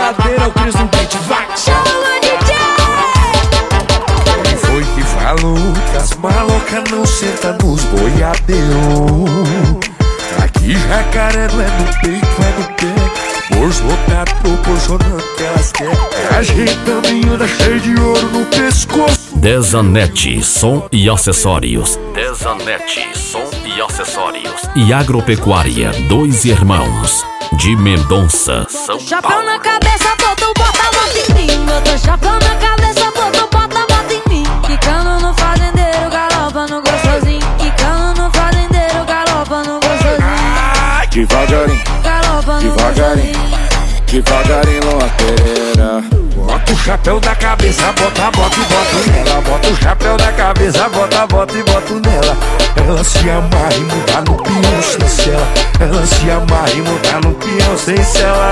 geladeira, o Cris no beat, vai! Chama DJ! Quem foi que falou que as malocas não sentam nos boiadeiros? Aqui Jacaré não é no peito, é no pé. Bolso lotado proporcionando que elas querem. Ajeitando e anda cheio de ouro no pescoço. Desanete, som e acessórios. Desanete, som e acessórios. E Agropecuária, Dois Irmãos, de Mendonça, São Chapéu Paulo. na cabeça, botou, bota, bota em mim. Botou chapéu na cabeça, botou, bota, bota em mim. Quicando no fazendeiro, galopa no gostosinho. Quicando no fazendeiro, galopa no gostosinho. Devagarinho, Galopa no devagarinho, devagarinho, lateira. Bota o chapéu da cabeça, bota, bota e bota nela. Bota o chapéu da cabeça, bota, bota e bota nela. Ela se amarra e muda no peão sem cela. Ela se amarra e muda no peão sem cela.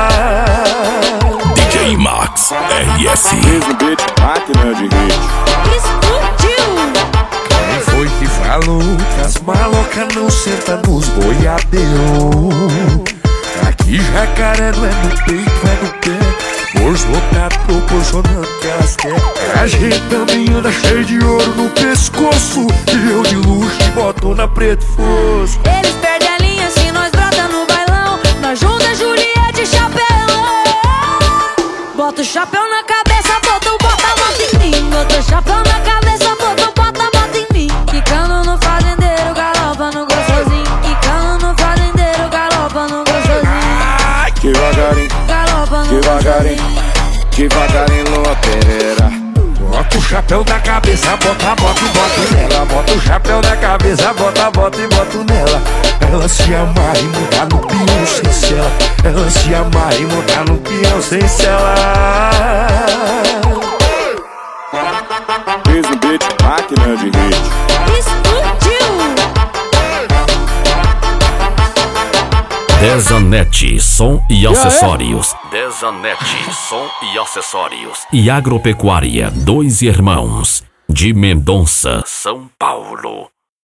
DJ Max, RS. Mesmo beat, máquina de hit. explodiu. Quem foi que falou que as malocas não sentam nos boiadeiros? Aqui Jacaré não é no peito, é no pé. Bolso lotado proporcionando que elas querem. Ajeitando e anda cheio de ouro no pescoço. E eu de luxo e botona preto fosco. Eles perdem a linha se nós brota no bailão. Nós junta Juliette e chapelão. Bota o chapéu na cabeça, botou, bota, bota em mim. Botou chapéu na cabeça, botou, bota, bota em mim. Quicando no fazendeiro, galopa no gostosinho. Quicando no fazendeiro, galopa no gostosinho. Devagarinho, Galopa no devagarinho, gostosinho. devagarinho, lateira. Bota o chapéu da cabeça, bota, bota e bota nela. Bota o chapéu da cabeça, bota, bota e bota nela. Ela se amarra e muda no peão sem cela. Ela se amarra e muda no peão sem cela. Mesmo beat, máquina de hit. Explodiu. Desanete, som e acessórios. Desanete, som e acessórios. E Agropecuária, Dois Irmãos, de Mendonça, São Paulo.